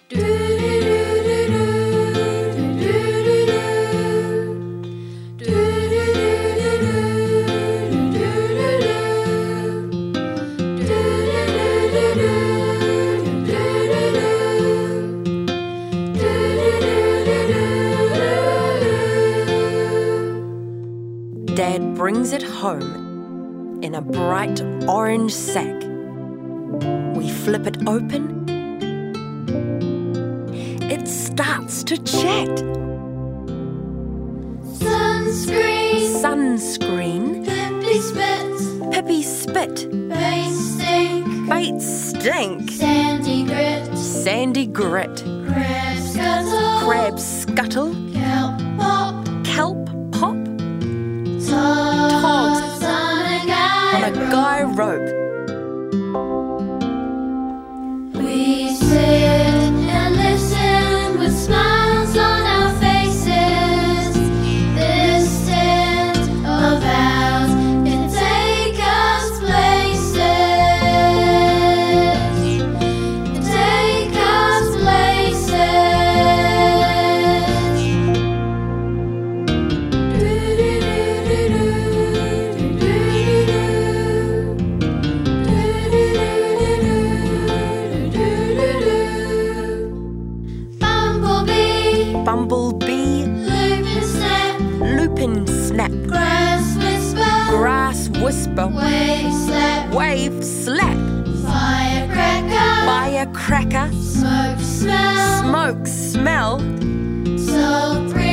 Dad brings it home in a bright orange sack. We flip it open. It starts to chat. Sunscreen, Sunscreen, Pippi spit, Pippi spit, bait stink, bait stink, sandy grit, sandy grit, crab scuttle, crab scuttle, kelp pop, kelp pop, togs on on a guy rope. We sit and listen with smiles on our faces. This tent of ours can take us places. Can take us places. Bumblebee, Bumblebee, lupin snap, lupin snap, grass whisper, grass whisper, wave slap, wave slap, firecracker, firecracker, smoke smell, smoke smell, so pretty.